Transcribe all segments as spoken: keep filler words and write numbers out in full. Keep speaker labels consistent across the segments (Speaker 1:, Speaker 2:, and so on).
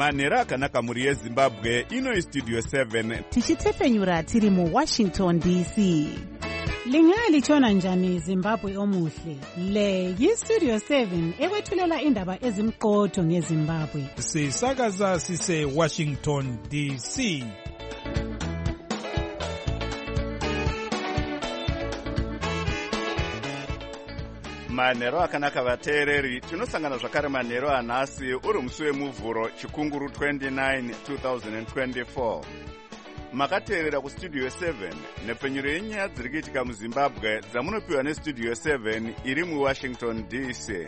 Speaker 1: manhero akanaka muri yezimbabwe. Ino istudio seven
Speaker 2: tichitefenyura tiri mu Washington D C.
Speaker 3: Lingalitshona njani Zimbabwe omuhle? Le yistudio seven ekwethulela indaba ezimqotho ngeZimbabwe.
Speaker 4: Sisakaza sise Washington D C.
Speaker 1: manhero akanaka vateereri. Tinosangana zvakare manhero anhasi uri musi wemuvhuro chikunguru twenty-nine two thousand twenty-four. Makateerera kustudio seven nepfenyuro yenyaya dziri kuitika muZimbabwe dzamunopiwa nestudio seven iri muWashington D C.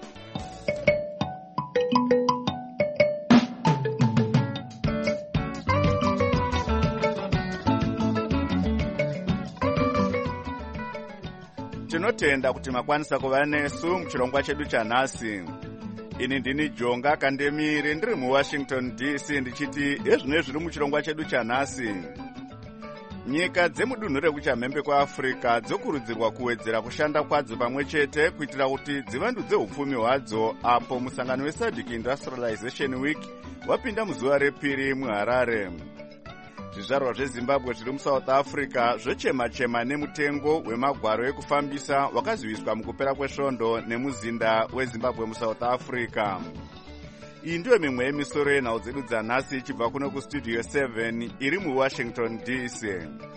Speaker 1: Tinotenda kuti makwanisa kuva nesu muchirongwa chedu chanhasi. Ini ndini Jonga Kandemire ndiri muWashington D C ndichiti ezvino zviri muchirongwa chedu chanhasi. Nyika dzemudunhu rekuchamhembe kwaAfrica dzokurudzirwa kuwedzera kushanda kwadzo pamwe chete kuitira kuti dzivandudze upfumi hwadzo apo musangano weSADC Industrialization Week wapinda muzuva repiri muHarare. Zvizvarwa zveZimbabwe zviri muSouth Africa zvochema-chema nemutengo wemagwaro ekufambisa wakaziviswa mukupera kwesvondo nemuzinda weZimbabwe muSouth Africa. Iyi ndiyo mimwe yemisoro yenhau dzedu dzanhasi ichibva kuno kustudio seven iri muWashington D C.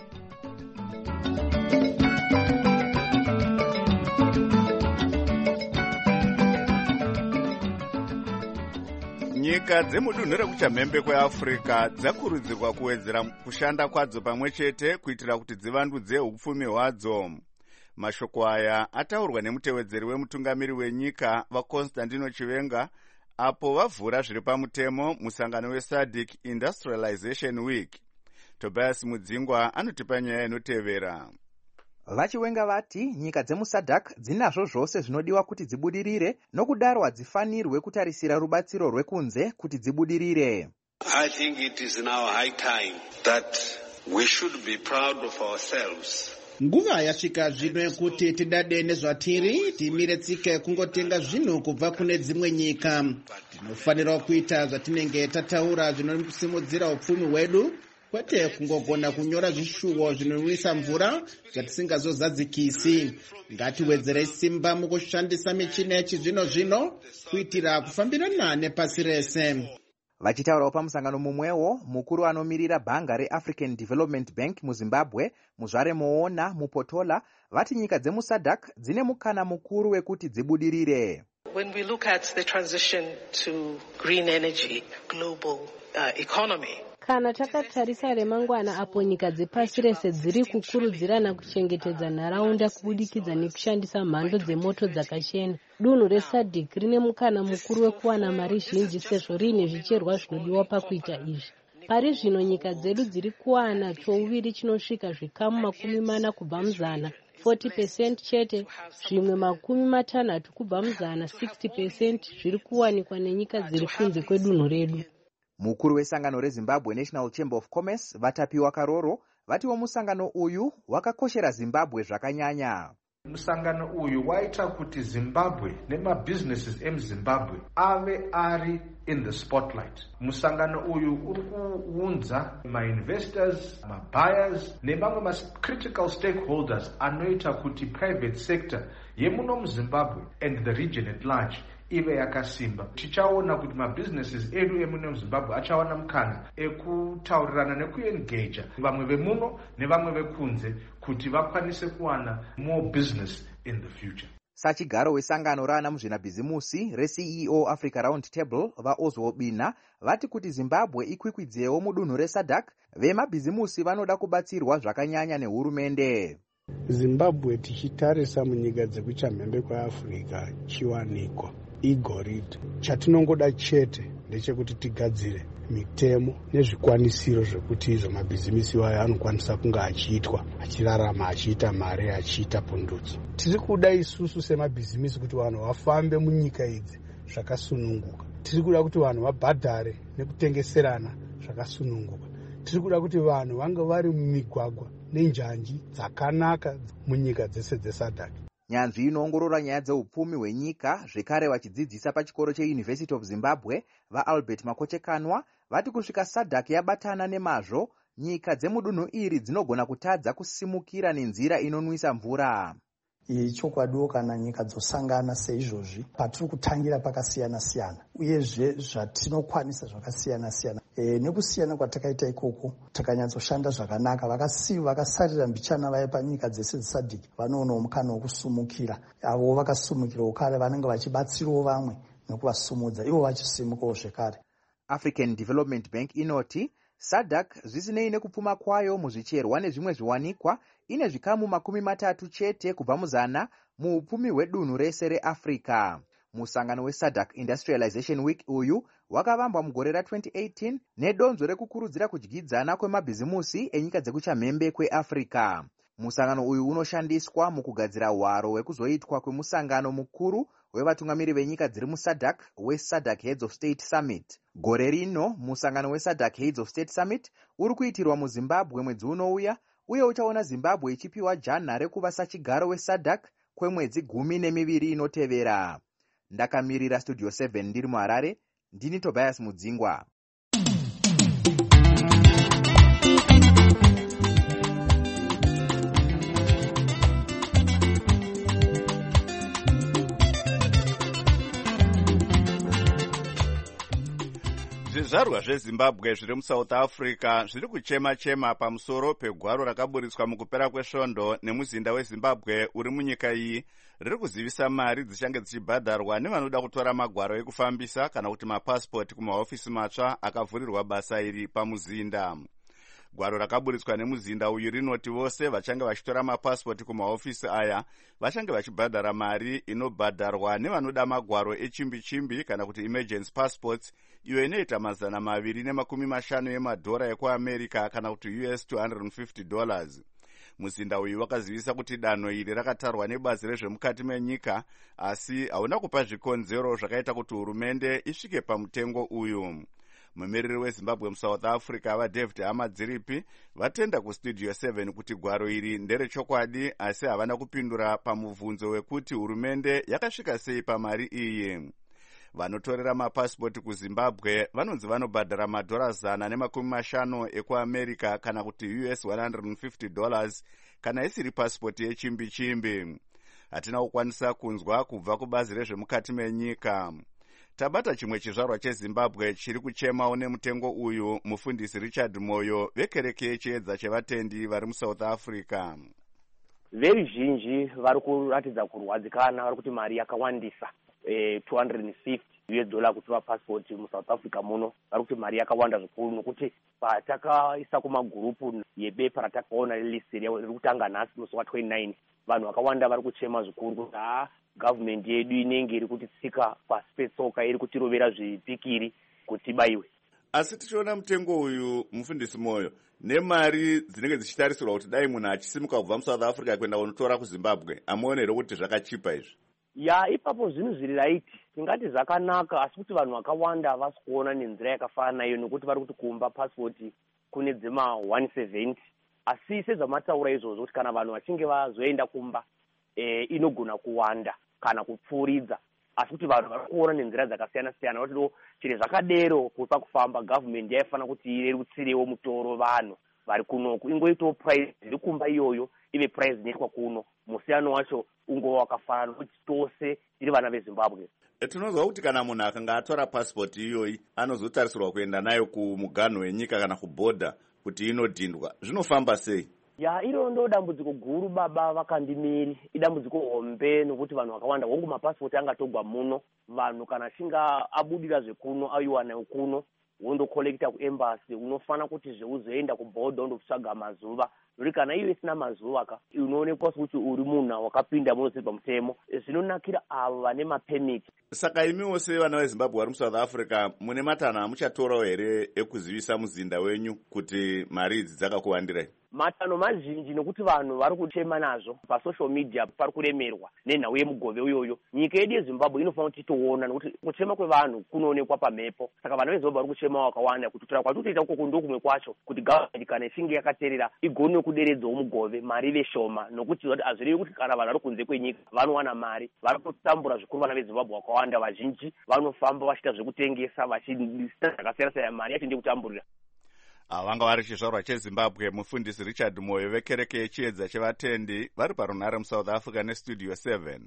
Speaker 1: Nyika dzemudunhu rekuchamhembe kweAfrica dzakurudzirwa kuwedzera kushanda kwadzo pamwe chete kuitira kuti dzivandudze upfumi hwadzo. Mashoko aya ataurwa nemutevedzeri wemutungamiri wenyika vaConstantino Chivenga apo vavhura zviri pamutemo musangano weSADC Industrialization Week. Tobias Mudzingwa anotipa nyaya inotevera.
Speaker 5: Vachiwenga vati nyika dzemuSADC dzinazvo zvose zvinodiwa kuti dzibudirire, nokudaro hadzifanirwe kutarisira rubatsiro rwekunze kuti dzibudirire.
Speaker 6: I think it is now high time that we should be proud of ourselves.
Speaker 7: Nguva yasvika zvino kuti tidade nezvatiri, timire tsika kungotenga zvinhu kubva kune dzimwe nyika. Tinofanira kuita zvatinenge tataura zvinosimudzira upfumi hwedu, kwete kungogona kunyora zvishuwo zvinonwisa mvura zvatisingazozadzikisi. Ngatiwedzere simba mukushandisa michina yechizvino zvino kuitira kufambirana nepasi rese.
Speaker 5: Vachitaurawo pamusangano mumwewo, mukuru anomirira bhanga reAfrican Development Bank muZimbabwe, Muzvare Moona Mupotola, vati nyika dzemuSADC dzine mukana mukuru wekuti dzibudirire.
Speaker 8: When we look at the transition to green energy, global uh, economy,
Speaker 9: kana takatarisa remangwana apo nyika dzepasi rese dziri kukurudzirana kuchengetedza nharaunda kubudikidza nekushandisa mhando dzemoto dzakachena, dunhu reSADC rine mukana mukuru wekuwana mari zhinji sezvo riine zvicherwa zvinodiwa pakuita izvi. Pari zvino nyika dzedu dziri kuwana chouviri chinosvika zvikamu makumi mana kubva muzana, forty percent chete, zvimwe makumi matanhatu kubva muzana, sixty percent zviri kuwanikwa nenyika dziri kunze kwedunhu redu.
Speaker 5: Mukuru wesangano reZimbabwe National Chamber of Commerce Vatapiwa Karoro vatiwo musangano uyu wakakoshera Zimbabwe zvakanyanya.
Speaker 10: Musangano uyu waita kuti Zimbabwe nemabusinesses emuZimbabwe ave ari in the spotlight. Musangano uyu uri kuunza ma-investors, ma-buyers nemamwe ma-critical stakeholders anoita kuti private sector yemuno muZimbabwe and the region at large ive yakasimba. Tichaona kuti mabusinesses edu emuno muZimbabwe achawana mukana ekutaurirana nekuengage vamwe vemuno nevamwe vekunze kuti vakwanise kuwana more business in the future.
Speaker 5: Sachigaro wesangano raana muzvinabhizimusi re-C E O Africa Round Table vaOzwo Bina vati kuti Zimbabwe ikwikwidzewo mudunhu reSADC, vemabhizimusi vanoda kubatsirwa zvakanyanya nehurumende.
Speaker 11: Zimbabwe tichitarisa munyika dzekuchamhembe kweAfrica chiwanikwa igoridhe. Chatinongoda chete ndechekuti tigadzire mitemo nezvikwanisiro zvekuti izvo mabhizimisi wayo anokwanisa kunga achiitwa, achirarama, achiita mari, achiita pundutso. Tiri kuda isusu semabhizimisi kuti vanhu vafambe munyika idzi zvakasununguka. Tiri kuda kuti vanhu vabhadhare nekutengeserana zvakasununguka. Tiri kuda kuti vanhu vange vari mumigwagwa nenjanji dzakanaka munyika dzese dzeSADC.
Speaker 5: Nyanzvi inoongorora nyaya dzeupfumi hwenyika zvekare vachidzidzisa pachikoro cheUniversity of Zimbabwe vaAlbert Makochekanwa vati kusvika sadhak yabatana nemazvo, nyika dzemudunhu iri dzinogona kutadza kusimukira nenzira inonwisa mvura.
Speaker 12: Chokwadiwo kana nyika dzosangana seizvozvi patiri kutangira pakasiyana-siyana uyezve zvatinokwanisa zvakasiyana-siyana. E, nekusiyana kwatakaita ikoko takanyatsoshanda zvakanaka. Vakasiva vakasarira mbichana vaya panyika dzese dzesadhiki vanoonawo mukana wokusumukira. Avo vakasumukirawo kare vanenge vachibatsirawo vamwe nekuvasumudza ivo vachisimukawo zvekare.
Speaker 5: African Development Bank inoti sadhak zvisinei nekupfuma kwayo muzvicherwa nezvimwe zviwanikwa ine zvikamu makumi matatu chete kubva muzana muupfumi hwedunhu rese reAfrica. Musangano weSADC Industrialization Week uyu wakavambwa mugore ra-twenty eighteen nedonzvo rekukurudzira kudyidzana kwemabhizimusi enyika dzekuchamhembe kweAfrica. Musangano uyu unoshandiswa mukugadzira hwaro hwekuzoitwa kwemusangano mukuru wevatungamiri venyika dziri muSADC weSADC Heads of State Summit. Gore rino musangano weSADC Heads of State Summit uri kuitirwa muZimbabwe mwedzi unouya, uye uchaona Zimbabwe ichipiwa jana rekuva sachigaro weSADC kwemwedzi gumi nemiviri inotevera. Ndakamirira Studio seven ndiri muHarare, ndini Tobias Mudzingwa.
Speaker 1: Zvizvarwa zveZimbabwe zviri muSouth Africa zviri kuchema-chema pamusoro pegwaro rakaburitswa mukupera kwesvondo nemuzinda weZimbabwe uri munyika iyi riri kuzivisa mari dzichange dzichibhadharwa nevanoda kutora magwaro ekufambisa kana kuti mapasipoti kumahofisi matsva akavhurirwa basa iri pamuzinda. Gwaro rakaburitswa nemuzinda uyu rinoti vose vachange vachitora mapasipoti kumahofisi aya vachange vachibhadhara mari inobhadharwa nevanoda magwaro echimbi-chimbi kana kuti emergency passports, iyo inoita mazana maviri nemakumi mashanu emadhora ekuAmerica kana kuti U S two hundred fifty dollars. Muzinda uyu wakazivisa kuti danho iri rakatarwa nebazi rezvemukati menyika, asi hauna kupa zvikonzero zvakaita kuti hurumende isvike pamutengo uyu. Mumiriri weZimbabwe muSouth Africa vaDavid Hamadziripi vatenda kuStudio seven kuti gwaro iri nderechokwadi, asi havana kupindura pamubvunzo wekuti hurumende yakasvika sei pamari iyi. Vanotorera mapasipoti kuZimbabwe vanonzi vanobhadhara madhora zana nemakumi mashanu ekuAmerica kana kuti U S one hundred fifty dollars kana isiri pasipoti yechimbi-chimbi. Hatina kukwanisa kunzwa kubva kubazi rezvemukati menyika. Tabata chimwe chizvarwa cheZimbabwe chiri kuchemawo nemutengo uyu, mufundisi Richard Moyo vekereke yechiedza chevatendi vari muSouth Africa.
Speaker 13: Veruzhinji vari kuratidza kurwadzikana, vari kuti mari yakawandisa eh, two hundred fifty U S dollar kuti vapasipoti muSouth Africa muno, vari kuti mari yakawanda zvikuru, nokuti patakaisa kumagurupu yebepa ratakaona lilisi riri kutanga nhasi musi wa twenty-nine, vanhu vakawanda vari kuchema zvikuru kuti haa government yedu inenge iri kutitsika pasi petsoka, iri kutirovera zvipikiri kuti baiwe.
Speaker 1: Asi tichiona mutengo uyu, mufundisi Moyo, nemari dzinenge dzichitarisirwa kuti dai munhu achisimuka kubva muSouth Africa kuenda kunotora kuZimbabwe, amuonere kuti zvakachipa izvi?
Speaker 13: Ya, ipapo zvinhu zviri raiti, tingati zvakanaka, asi kuti vanhu vakawanda havasi kuona nenzira yakafanana iyo, nokuti vari kuti kumba pasipoti kune dzema one seventy, asi sezvamataura izvozvo kuti kana vanhu vachinge vazoenda kumba e, inogona kuwanda kana kupfuuridza, asi kuti vanhu vari kuona nenzira dzakasiyana-siyana. Vatido chiri zvakadero kupa kufamba, government yaifana kuti irerutsirewo mutoro vanhu vari kunoku, ingoitawo price iri kumba iyoyo ive price inoitwa kuno, musiyano wacho ungova wakafanana, nokuti tose tiri vana veZimbabwe.
Speaker 1: Tinozwa kuti kana munhu akanga atora pasipoti iyoyi anozotarisirwa kuenda nayo kumuganho wenyika kana kubhodha kuti inodhindwa, zvinofamba sei?
Speaker 13: Ya, iro ndo dambudziko guru baba vakandimiri, idambudziko hombe, nokuti vanhu vakawanda hongu mapasipoti angatogwa muno, vanhu kana achinga abudira zvekuno aiwa nayo kuno wondokolekta kuembassy, unofana kuti zveuzoenda kubhodha undotsvaga mazuva, nori kana iyo isina mazuva ka unoonekwa kuti uri munhu wakapinda munozipa mutemo, zvinonakira avo vane mapemit.
Speaker 1: Saka imiwo sevana veZimbabwe vari muSouth Africa mune matanho amuchatorawo here ekuzivisa muzinda wenyu kuti mari idzi dzakakuwandirai?
Speaker 13: Matanho mazhinji, nokuti vanhu vari kuchema nazvo pasocial media, pari kuremerwa nenhau yemugove uyoyo. Nyika yedu yeZimbabwe inofanira kuti toona, nokuti kuchema kwevanhu kunoonekwa pamhepo. Saka vanhu veZimbabwe vari kuchema wakawanda kuti tora kwatinoita uko ndo kumwe kwacho, kuti government kana ichinge yakateerera igone kuderedzawo mugove mari veshoma nokuti hazvirevi kuti kana vanhu vari kunze kwenyika vanowana mari vari kutambura zvikuru vana vezimbabwe vakawanda vazhinji vanofamba vachiita zvekutengesa vachiita zvakasiyana siyana mari yacho ndekutamburira.
Speaker 1: Vanga vari chizvarwa chezimbabwe mufundisi Richard Moyo vekereke yechiedza chevatendi vari parunhare muSouth Africa nestudio seven.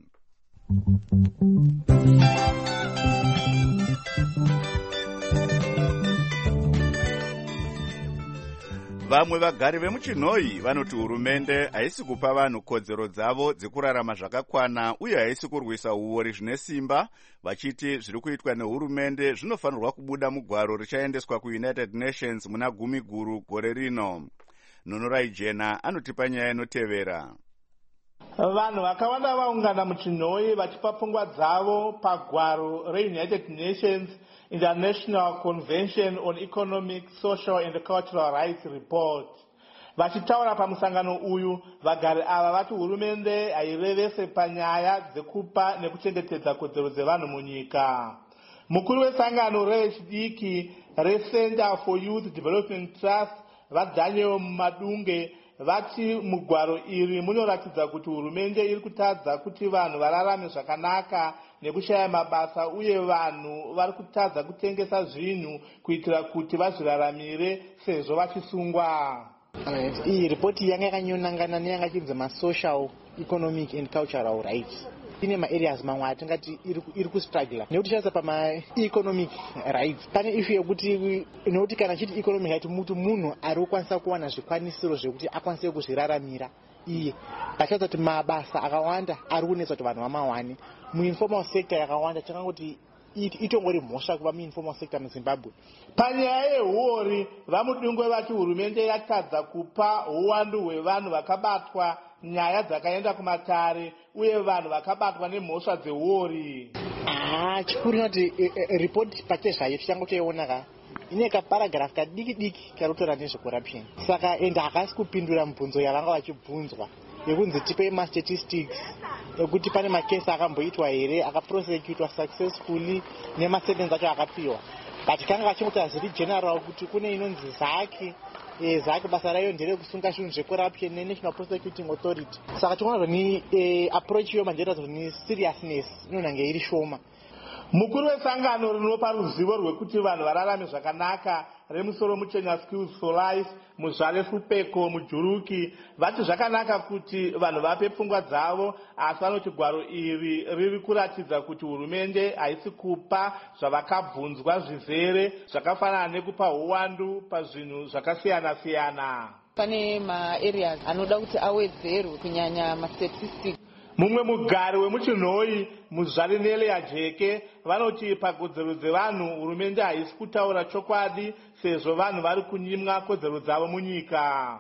Speaker 1: Vamwe vagari vemuchinhoi vanoti hurumende haisi kupa vanhu kodzero dzavo dzekurarama zvakakwana uye haisi kurwisa uori zvine simba, vachiti zviri kuitwa nehurumende zvinofanirwa kubuda mugwaro richaendeswa kuUnited Nations muna gumi guru gore rino. Nunurai Jena anotipa nyaya inotevera.
Speaker 14: Vanhu vakawanda vaungana muchinhoi vachipa pfungwa dzavo pagwaro reUnited Nations International Convention on Economic, Social and Cultural Rights Report. Vachitaura pamusangano uyu, vagari ava vati hurumende hairevese panyaya dzekupa nekuchengetedza kodzero dzevanhu munyika. Mukuru wesangano rechidiki reCenter for Youth Development Trust vaDaniel Madunge vati mugwaro iri munoratidza kuti hurumende iri kutadza kuti vanhu vararame zvakanaka nekushaya mabasa uye vanhu vari kutadza kutengesa zvinhu kuitira kuti vazviraramire sezvo vachisungwa.
Speaker 15: Iyi ripoti yanga yakanyonangana neyanga chinzi ma-social, economic and cultural rights. Ine ma-areas mamwe atingati iri kustrugula nekuti chasa pama-economic rights pane issue yekuti nekuti kana chiti economic right muti munhu ari kukwanisa kuwana zvikwanisiro zvekuti akwanise kuzviraramira iye. Pachaza kuti mabasa akawanda ari kunetsa kuti vanhu vamawani muinformal sector yakawanda chakangoti itongori mhosva kuva muinformal sector muZimbabwe.
Speaker 14: Panyaya yehuori vamudungwe vati hurumende yatadza kupa uwandu hwevanhu vakabatwa nyaya dzakaenda kumatare uye vanhu vakabatwa nemhosva dzehuori.
Speaker 15: Ah, chikuru inoti report pachezvayo tichangotoiona ka ine kaparagraph kadiki diki karotora nezvecorruption. Saka ende hakasi kupindura mibvunzo yavanga vachibvunzwa yekunzi tipe ma-statistics ekuti pane makesi akamboitwa here akaprosecutwa successfully nemasentensi acho akapiwa. But kanga vachingoti hazviri general kuti kune inonzi zaki zaki basa rayo nderekusunga zvinhu zvecorruption neNational Prosecuting Authority. Saka tinoona ni approach iyo manjera ni seriousness inonanga iri shoma.
Speaker 14: Mukuru wesangano rinopa ruzivo rwekuti vanhu vararame zvakanaka remusoro muchenya Skills for Life muzvare Fupeko muJuruki vati zvakanaka kuti vanhu vape pfungwa dzavo, asi vanoti gwaro iri riri kuratidza kuti hurumende haisi kupa zvavakabvunzwa zvizere zvakafanana nekupa uwandu pazvinhu zvakasiyana siyana.
Speaker 16: Pane ma-areas anoda kuti awedzerwe kunyanya ma-statistics.
Speaker 14: Mumwe mugari wemuchinhoi muzvare Nelia Jeke vanoti pakodzero dzevanhu hurumende haisi kutaura chokwadi sezvo vanhu vari kunyimwa kodzero dzavo munyika.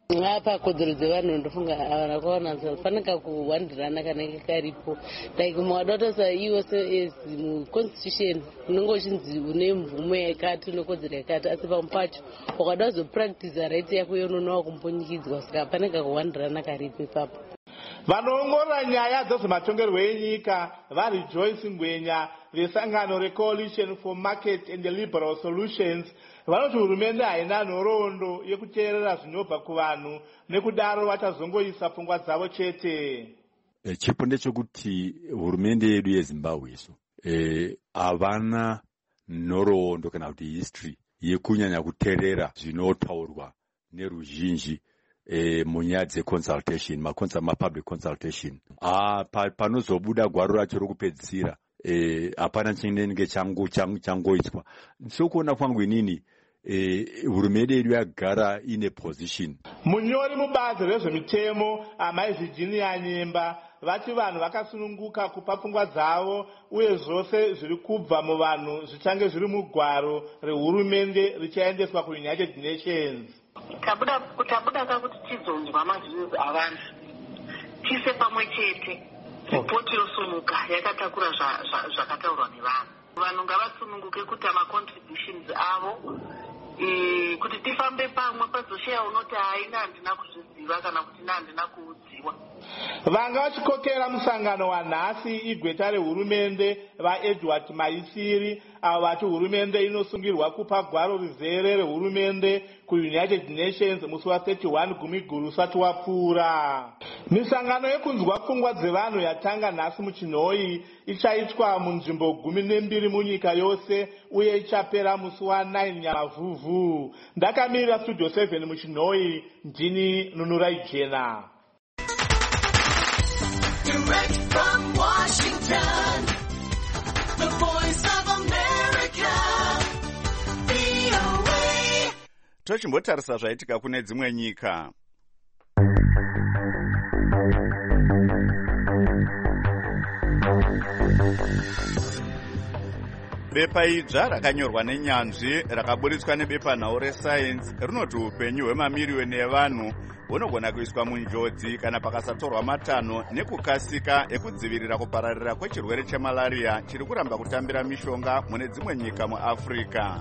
Speaker 9: Apa kodzero dzevanhu ndofunga havana kuona zvafanira kuwandirana kana karipo like mwadota iwo as constitution unenge uchinzi une mvumo yakati unekodzero yakati asi pamwe pacho wakada kuzopractice right yako yononowa kumbonyikidzwa saka hafanira kuwandirana karipo ipapo.
Speaker 14: Vanoongorora nyaya dzezvematongerwo enyika vari Joyce Ngwenya vesangano reCoalition for Market and Liberal Solutions vanoti hurumende haina nhoroondo yekuteerera zvinobva kuvanhu nekudaro vachazongoisa pfungwa dzavo chete.
Speaker 17: Chipo ndechekuti hurumende yedu yeZimbabwe isu havana nhoroondo kana kuti history yekunyanya kuteerera zvinotaurwa neruzhinji E, munyaya dzeconsultation ma-public consultation. Ah, pa, panozobuda gwaro racho rokupedzisira hapana e, chinenge changu changu changoitwa. Sokuona kwangu inini e, hurumende yedu yagara ine position.
Speaker 14: Munyori mubazi rezvemitemo amai Virginia Nyemba vati vanhu vakasununguka kupa pfungwa dzavo uye zvose zviri kubva muvanhu zvichange zviri mugwaro rehurumende richaendeswa kuUnited Nations.
Speaker 18: Tabuda kutabuda kakuti tizonzwa mazviri avanhu tise pamwe chete ripoti yosununguka yakatakura zvakataurwa nevanhu. Vanhu ngavasununguke kuti ama-contributions avo kuti tifambe pamwe pazoshaya unoti haina handina kuzviziva kana kuti na handina kuudziwa.
Speaker 14: vanga vachikokera musangano wanhasi igweta rehurumende vaedward maisiri avo vati hurumende inosungirwa kupa gwaro rizere rehurumende kuunited nations musi wa31 gumiguru usati wapfuura. misangano yekunzwa pfungwa dzevanhu yatanga nhasi muchinhoi ichaitwa munzvimbo gumi nembiri munyika yose uye ichapera musi wa9 nyamavhuvhu. ndakamirira studio seven muchinhoi, ndini Nunurai Jena.
Speaker 19: Direct from Washington, the voice of America, V O A.
Speaker 1: Tochimbotarisa zvaitika kune dzimwe nyika. Bepa idzva rakanyorwa nenyanzvi rakaburitswa nebepanhau reScience rinoti upenyu hwemamiriyoni evanhu hunogona kuiswa munjodzi kana pakasatorwa matanho nekukasika ekudzivirira kupararira kwechirwere chemalariya chiri kuramba kutambira mishonga mune dzimwe nyika muAfrica.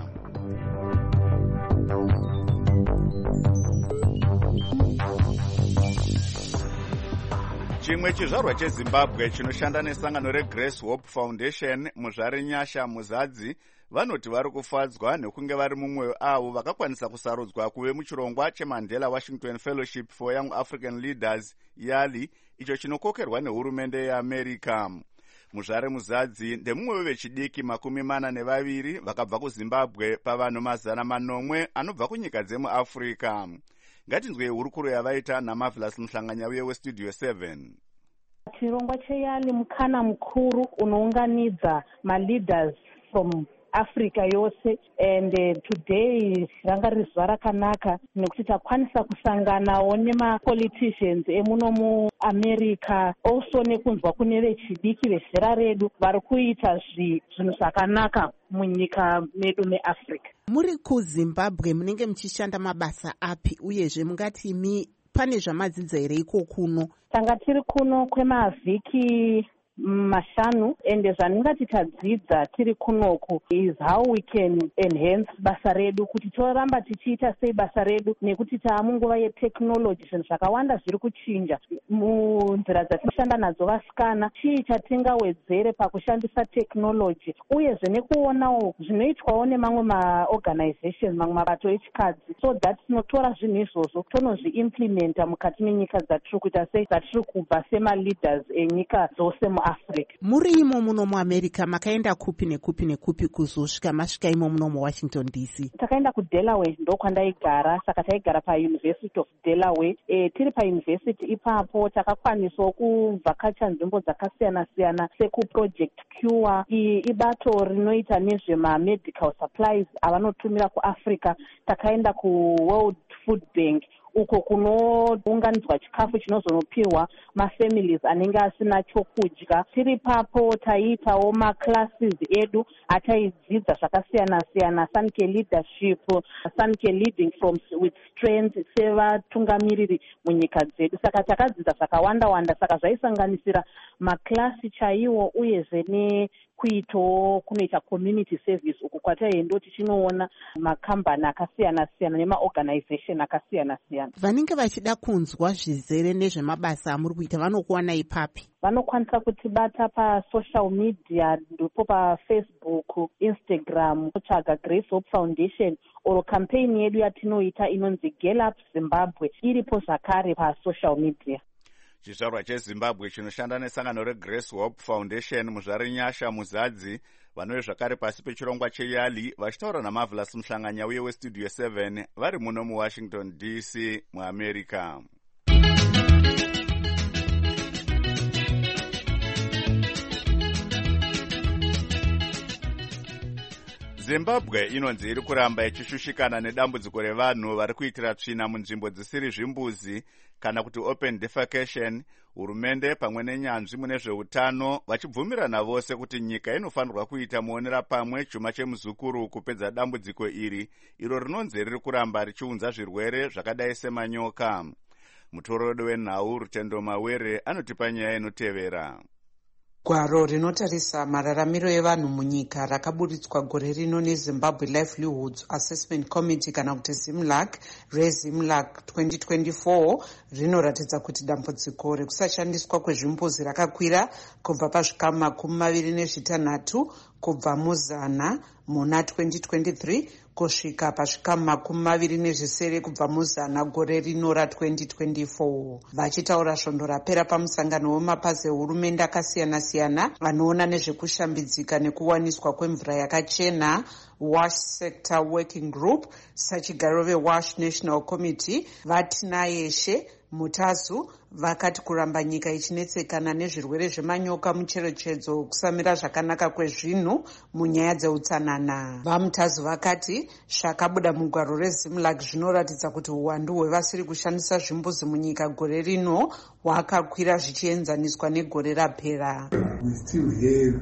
Speaker 1: Chimwe chizvarwa cheZimbabwe chinoshanda nesangano reGrace Hope Foundation muzvare Nyasha Muzadzi vanoti vari kufadzwa nekunge vari mumwe avo vakakwanisa kusarudzwa kuve muchirongwa cheMandela Washington Fellowship for Young African Leaders YALI, icho chinokokerwa nehurumende yeAmerica. Muzvare Muzadzi ndemumwe wevechidiki makumi mana nevaviri vakabva kuZimbabwe pavanhu mazana manomwe anobva kunyika dzemuAfrica. Ngatinzwe hurukuro yavaita naMarvelous Mhlanganyauye weStudio seven.
Speaker 20: Chirongwa cheYALI mukana mukuru unounganidza ma-leaders from Africa yose, and uh, today ranga riri zuva rakanaka nekuti takwanisa kusanganawo nema-politicians emuno muAmerica, also nekunzwa kune vechidiki vezera redu vari kuita zvinhu zvakanaka munyika medu meAfrica.
Speaker 2: Muri kuZimbabwe munenge muchishanda mabasa api uyezve mungati mi pane zvamadzidza here iko kuno?
Speaker 20: Tanga tiri kuno kwemavhiki mashanu, ende zvaningati tadzidza tiri kunoku is how we can enhance basa redu, kuti toramba tichiita sei basa redu, nekuti taamunguva yeteknoloji zvinhu zvakawanda zviri kuchinja munzira dzatinoshanda nadzo vasikana. Chii chatingawedzere pakushandisa teknoloji, uyezve nekuonawo zvinoitwawo nemamwe maorganization, mamwe mabato echikadzi, so that tinotora zvinhu izvozvo tonozviimplementa mukati menyika dzatiri kuita sei, dzatiri kubva sema-leaders enyika dzose mu Africa.
Speaker 2: Muri imo muno muAmerica makaenda kupi nekupi nekupi kuzosvika masvika imo muno muWashington D C?
Speaker 20: Takaenda kuDelaware, ndo kwandaigara, saka taigara paUniversity of Delaware. E, tiri paUniversity ipapo takakwanisawo kuvhakacha nzvimbo dzakasiyana siyana sekuProject Cure, ibato rinoita nezvema-medical supplies avanotumira kuAfrica. Takaenda kuWorld Food Bank, uko kunounganidzwa chikafu chinozonopihwa mafamilies anenge asina chokudya. Tiri papo taiitawo maclasses edu ataidzidza zvakasiyana siyana, Sanke leadership, Sanke leading from with strength sevatungamiriri munyika dzedu. Saka takadzidza zvakawanda wanda, saka zvaisanganisira maklasi chaiwo uyezve nekuitawo kunoita community service, uku kwataienda tichinoona makambani akasiyana siyana nemaorganization akasiyana siyana.
Speaker 2: Vanenge vachida kunzwa zvizere nezvemabasa amuri kuita vanokuwana ipapi?
Speaker 20: Vanokwanisa kutibata pasocial media, ndipo paFacebook, Instagram, kutsvaga Grace Hope Foundation, oro campaign yedu yatinoita inonzi Girl Up Zimbabwe iripo zvakare pasocial media.
Speaker 1: Chizvarwa cheZimbabwe chinoshanda nesangano reGrace Hope Foundation muzvare Nyasha Muzadzi vanouya zvakare pasi pechirongwa cheYALI vachitaura naMarvelous Mhlanganyauye weStudio seven vari muno muWashington D C muAmerica. Zimbabwe inonzi iri kuramba ichishushikana nedambudziko revanhu vari kuitira tsvina munzvimbo dzisiri zvimbuzi kana kuti open defecation. Hurumende pamwe nenyanzvi mune zveutano vachibvumirana vose kuti nyika inofanirwa kuita muonera pamwe chuma chemuzukuru kupedza dambudziko iri, iro rinonzi riri kuramba richiunza zvirwere zvakadai semanyoka. Mutorodi wenhau Rutendo Mawere anotipa nyaya inotevera.
Speaker 21: Gwaro rinotarisa mararamiro evanhu munyika rakaburitswa gore rino neZimbabwe Livelihoods Assessment Committee kana kuti ZIMLAC reZIMLAC twenty twenty-four rinoratidza kuti dambudziko rekusashandiswa kwezvimbuzi rakakwira kubva pazvikamu makumi maviri nezvitanhatu kubva muzana muna twenty twenty-three kusvika pazvikamu makumi maviri nezvisere kubva muzana gore rino ratwenty twenty-four. Vachitaura svondo rapera pamusangano wemapazi ehurumende akasiyana-siyana anoona nezvekushambidzika nekuwaniswa kwemvura yakachena WASH Sector Working Group, sachigariro veWASH National Committee Vatina Yeshe Mutazu vakati kuramba nyika ichinetsekana nezvirwere zvemanyoka mucherechedzo kusamira zvakanaka kwezvinhu munyaya dzeutsanana. Vamutazu vakati zvakabuda mugwaro reZIMLAC zvinoratidza kuti uwandu hwevasiri kushandisa zvimbuzi munyika gore rino hwakakwira zvichienzaniswa negore rapera.
Speaker 22: We still have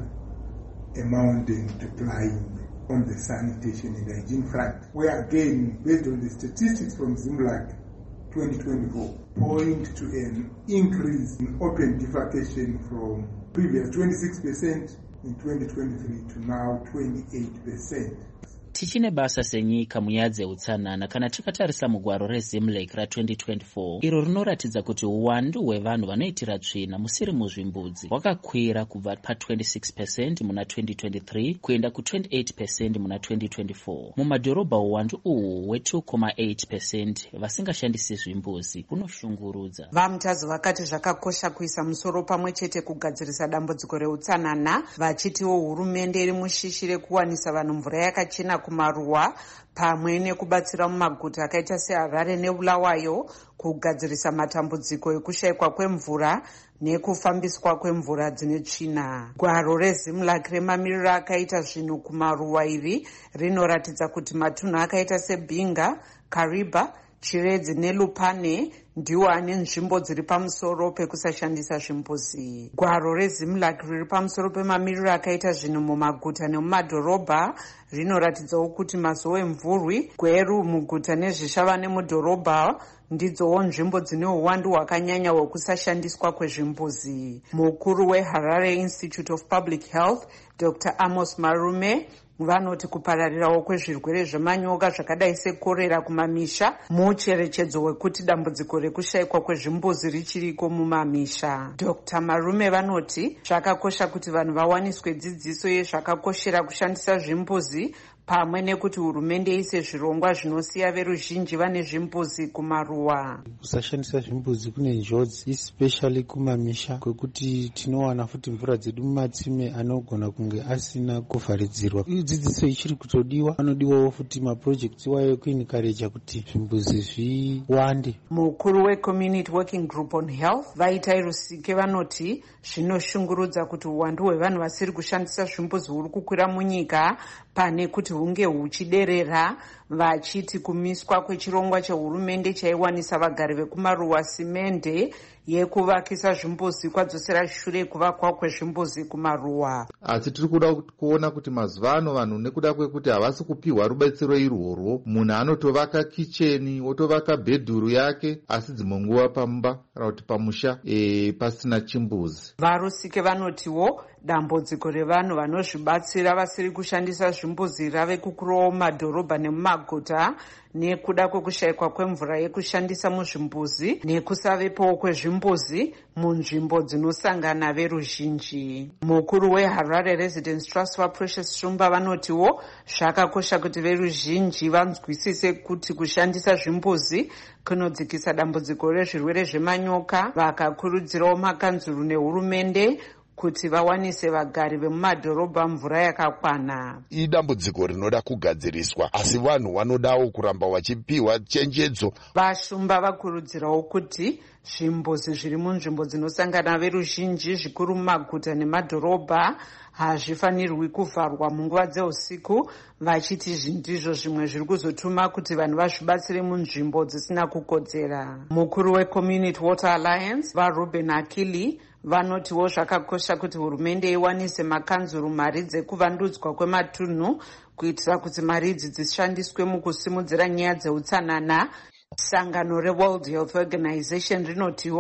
Speaker 22: a mountain to climb on the sanitation and hygiene front, where again, based on the statistics from ZIMLAC twenty twenty-four, point to an increase in open defecation from previous twenty-six percent in twenty twenty-three to now twenty-eight percent.
Speaker 23: Tichine basa senyika munyaya dzeutsanana kana tikatarisa mugwaro reZIMLAC ra-twenty twenty-four iro rinoratidza kuti uwandu hwevanhu vanoitira tsvina musiri muzvimbudzi hwakakwira kubva pa-twenty-six percent muna twenty twenty-three kuenda ku-twenty-eight percent muna twenty twenty-four. Mumadhorobha uwandu uhu hwe-two point eight percent vasingashandisi zvimbuzi hunoshungurudza.
Speaker 21: Vamutazi vakati zvakakosha kuisa musoro pamwe chete kugadzirisa dambudziko reutsanana, vachitiwo hurumende iri mushishi rekuwanisa vanhu mvura yakachena kumaruwa pamwe nekubatsira mumaguta akaita seHarare neBulawayo kugadzirisa matambudziko ekushayikwa kwemvura nekufambiswa kwemvura dzine tsvina. Gwaro reZIMLAC remamiriro akaita zvinhu kumaruwa iri rinoratidza kuti matunhu akaita seBinga, Kariba, Chiredzi neLupane ndiwo ane nzvimbo dziri pamusoro pekusashandisa zvimbuzi. Gwaro reZIMLAC riri pamusoro pemamiriro akaita zvinhu mumaguta nemumadhorobha rinoratidzawo kuti mazuva emvurwi, gweru muguta nezvishava nemudhorobha ndidzowo nzvimbo dzine uwandu hwakanyanya hwekusashandiswa kwezvimbuzi. Mukuru weHarare Institute of Public Health Doctor Amos Marume vanoti kupararirawo kwezvirwere zvemanyoka zvakadai sekorera kumamisha mucherechedzo wekuti dambudziko rekushayikwa kwezvimbuzi richiriko mumamisha. Doctor Marume vanoti zvakakosha kuti vanhu vawaniswe dzidziso yezvakakoshera kushandisa zvimbuzi pamwe nekuti hurumende ise zvirongwa zvinosiya veruzhinji vane zvimbuzi kumaruwa.
Speaker 11: Kusashandisa zvimbuzi kune njodzi especially kumamisha kwekuti tinowana futi mvura dzedu mumatsime anogona kunge asina kuvharidzirwa. Dzidziso ichiri kutodiwa, panodiwawo futi maprojects iwayo ekuencourage kuti zvimbuzi zviwande.
Speaker 21: Mukuru weCommunity Working Group on Health Vaitai Rusike vanoti zvinoshungurudza kuti uwandu hwevanhu vasiri kushandisa zvimbuzi huri kukwira munyika pane kuti hunge huchiderera, vachiti kumiswa kwechirongwa chehurumende chaiwanisa vagari vekumaruwa simende yekuvakisa zvimbuzi kwadzosera shure kuvakwa kwezvimbuzi kumaruwa.
Speaker 24: Asi tiri kuda kuona kuti mazuva ano vanhu nekuda kwekuti havasi kupiwa rubetsero irworwo, munhu anotovaka kicheni wotovaka bhedhuru yake asi dzimwe nguva pamba kana kuti pamusha e, pasina chimbuzi.
Speaker 21: Varusike vanotiwo dambudziko revanhu vanozvibatsira vasiri kushandisa zvimbuzi rave kukurawo mumadhorobha nemumaguta nekuda kwekushayikwa kwemvura yekushandisa muzvimbuzi nekusavepowo kwezvimbuzi munzvimbo dzinosangana veruzhinji. Mukuru weHarare Residence Trust for Precious Shumba vanotiwo zvakakosha kuti veruzhinji vanzwisise kuti kushandisa zvimbuzi kunodzikisa dambudziko rezvirwere zvemanyoka, vakakurudzirawo makanzuru nehurumende kuti vawanise vagari vemumadhorobha mvura yakakwana.
Speaker 25: Idambudziko rinoda kugadziriswa, asi vanhu vanodawo kuramba vachipiwa chenjedzo.
Speaker 21: Vashumba vakurudzirawo kuti zvimbuzi zviri munzvimbo dzinosangana veruzhinji zvikuru mumaguta nemadhorobha hazvifanirwi kuvharwa munguva dzeusiku, vachiti zvindizvo zvimwe zviri kuzotuma kuti vanhu vazvibatsire munzvimbo dzisina kukodzera. Mukuru weCommunity Water Alliance vaRuben Akili vanotiwo zvakakosha kuti hurumende iwanise makanzuru mari dzekuvandudzwa kwematunhu kuitira kuti mari idzi dzishandiswe mukusimudzira nyaya dzeutsanana. Sangano reWorld Health Organization rinotiwo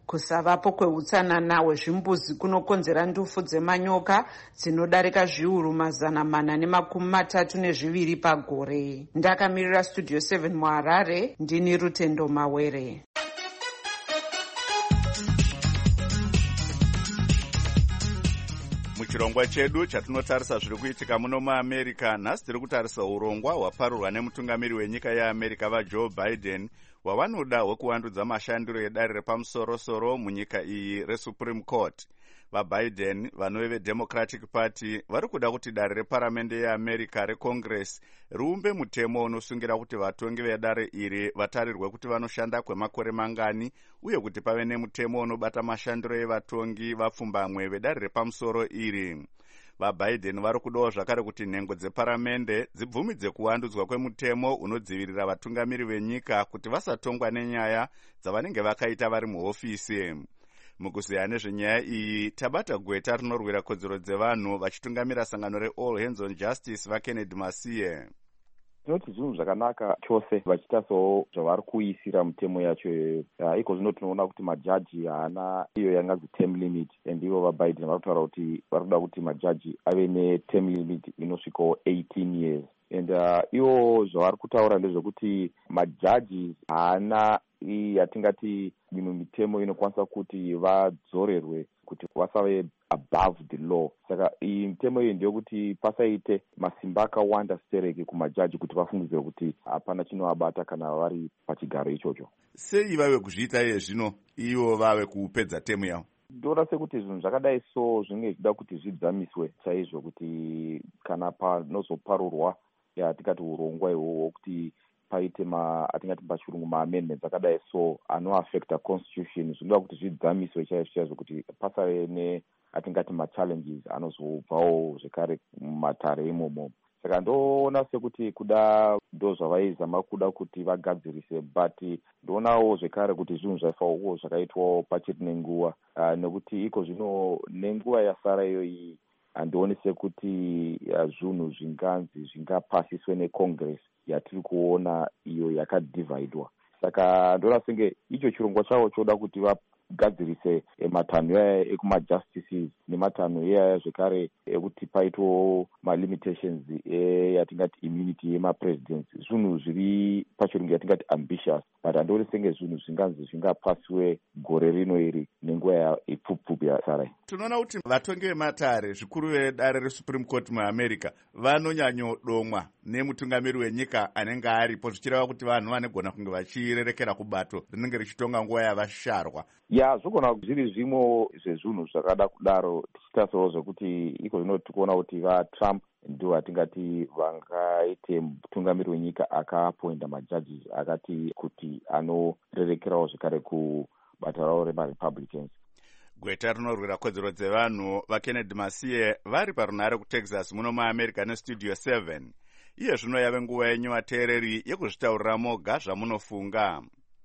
Speaker 21: Kusavapo kweutsanana hwezvimbuzi kunokonzera ndufu dzemanyoka dzinodarika zviuru mazana mana nemakumi matatu nezviviri pagore. Ndakamirira Studio seven muHarare, ndini Rutendo Mawere.
Speaker 1: Muchirongwa chedu chatinotarisa zviri kuitika muno muAmerica, nhasi tiri kutarisa urongwa hwaparurwa nemutungamiri wenyika yeAmerica vaJoe Biden hwavanoda hwekuwandudza mashandiro edare repamusoro-soro munyika iyi reSupreme Court. VaBiden vanove veDemocratic Party vari kuda kuti dare reparamende yeAmerica reCongress riumbe mutemo unosungira kuti vatongi vedare iri vatarirwe kuti vanoshanda kwemakore mangani uye kuti pave nemutemo unobata mashandiro evatongi vapfumbamwe vedare repamusoro iri. VaBiden vari kudawo zvakare kuti nhengo dzeparamende dzibvumidze kuwandudzwa kwemutemo unodzivirira vatungamiri venyika kuti vasatongwa nenyaya dzavanenge vakaita vari muhofisi. Mukuziya nezvenyaya iyi tabata gweta rinorwira kodzero dzevanhu vachitungamira sangano reAll Hands on Justice vaKennedy Masiye.
Speaker 3: Tinoti zvinhu zvakanaka chose vachitasawo zvavari kuisira mutemo yacho iyoyo. Iko zvino tinoona kuti majaji haana iyo yanganzi term limit, and ivo vaBiden vari kutaura kuti vari kuda kuti majaji ave neterm limit inosvikawo eighteen years. And uh, ivo zvavari kutaura ndezvekuti majaji haana yatingati mimwe mitemo inokwanisa kuti vadzorerwe kuti vasave above the law. Saka iyi mitemo iyi ndeyokuti pasaite masimba akawanda stereki kumajaji kuti vafungidzire kuti hapana chinovabata kana vari pachigaro ichocho.
Speaker 1: Sei vave kuzviita iye zvino ivo vave kupedza temu yavo?
Speaker 3: Ndoona sekuti zvinhu zvakadai so zvinenge zvichida kuti zvidzamiswe chaizvo, kuti kana panozoparurwa yatingati urongwa ihwohwo kuti paite ma atingati pachirungu maamendments akadai so anoaffecta constitution, zvinoda kuti zvidzamiswe chaizvo chaizvo kuti pasave ne atingati machallenges anozobvawo zvekare mumatare imomo. Saka ndoona sekuti kuda ndo zvavaizama kuda kuti vagadzirise, but ndoonawo zvekare kuti zvinhu zvaifawo zvakaitwawo pachiri nenguva, uh, nekuti iko zvino nenguva yasara iyoyi handioni sekuti zvinhu zvinganzi zvingapasiswe neCongress yatiri kuona iyo yakadivhaidwa. Saka ndoona senge icho chirongwa chavo choda kuti vagadzirise matanho aya ekumajustices nematanho iyaya zvekare ekuti paitwawo malimitations yatingati immunity yemapresidents. Zvinhu zviri pachirungu yatingati ambitious, but handioni senge zvinhu zvinganzi zvingapasiwe gore rino iri nenguva ipfupfupi yasarai.
Speaker 1: Tinoona kuti vatongi vematare zvikuru vedare reSupreme Court muAmerica vanonyanyodomwa nemutungamiri wenyika anenge aripo, zvichireva kuti vanhu vanogona kunge vachirerekera kubato rinenge richitonga nguva yavasharwa.
Speaker 3: Ya zvogona zviri zvimwe zvezvinhu zvakada kudaro, tichitasawo zvekuti iko zvino tikuona kuti vaTrump ndo atingati vangaite mutungamiri wenyika akaapointa majudges akati kuti anorerekerawo zvekare kubata ravo remaRepublicans.
Speaker 1: Gweta rinorwira kodzero dzevanhu vaKennedy Masiye vari parunhare kuTexas muno muAmerica neStudio seven. Iye zvino yave nguva yenyu vateereri yekuzvitaurira moga zvamunofunga.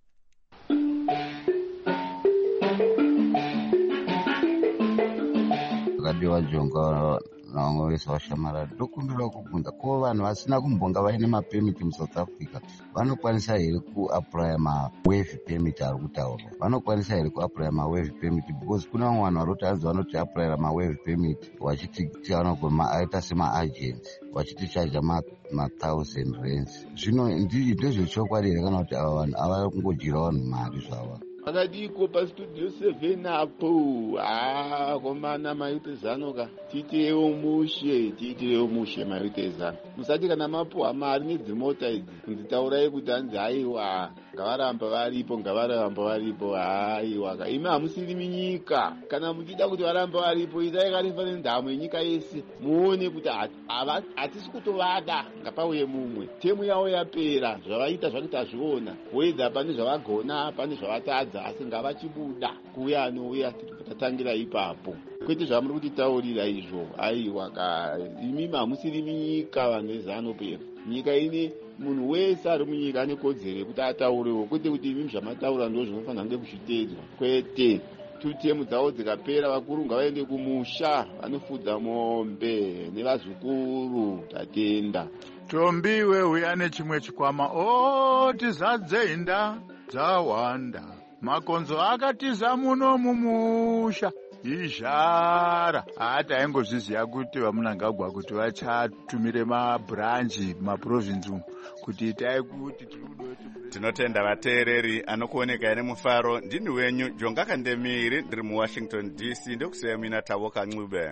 Speaker 4: Radio Jonga nangwe vese vashamara ndokumbira kubvunza ko vanhu vasina kumbonga vaine mapemiti muSouth Africa vanokwanisa here kuapply mawave permit ari kutaurwa? Vanokwanisa here kuapply mawave permit? Because kuna vamwe vanhu vari kuti hanzi vanoti apply mawave permit vachiti vanogona aita semaagents vachitichaja mathousand rands. Zvino ndezvechokwadi here kana kuti ava vanhu ava kungodyira vanhu mari zvava?
Speaker 6: Akadiko paStudio seven apo ah komana maitezano ka titewo mushe titewo mushe maitezano musati kana mapuwa mari nedzimota idzi kunzitaurai kuti hanzi haiwa ngavaramba varipo ngavaramba varipo haiwa ka imi hamusiri minyika. Kana muchida kuti varamba varipo itai karifa nendamu yenyika yese muone kuti hatisi kutovada ngapauye mumwe temu yavo yapera zvavaita zvakuti hazviona wedza pane zvavagona pane zvavatadza asi ngavachibuda kuuya anouya tatangira ipapo kwete zvamuri kutitaurira izvo. Aiwa ka imi hamusiri minyika vanhu vezano pera. Nyika ine munhu wese ari munyika ane kodzero yekuti ataurewo, kwete kuti imi zvamataura ndo zvinofanira kunge kuchitedzwa kwete. Tutemu dzavo dzikapera vakuru ngavaende kumusha vanofudza mombe nevazukuru tatenda.
Speaker 7: Tombiwe uya nechimwe chikwama o tizadzenda dzawanda
Speaker 5: makonzo akatiza muno mumusha izhara hata aingozviziva kuti vamunangagwa kuti vachatumire mabhuranji maprovinsi umu kuti itai kuti
Speaker 1: tinotenda vateereri anokuoneka ine mufaro. Ndini wenyu Jonga Kandemiri, ndiri muwashington D C. Ndokuseya mina Tavoka Ncube.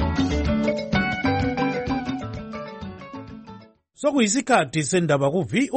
Speaker 7: Sokuyisikhathi sendaba ku V O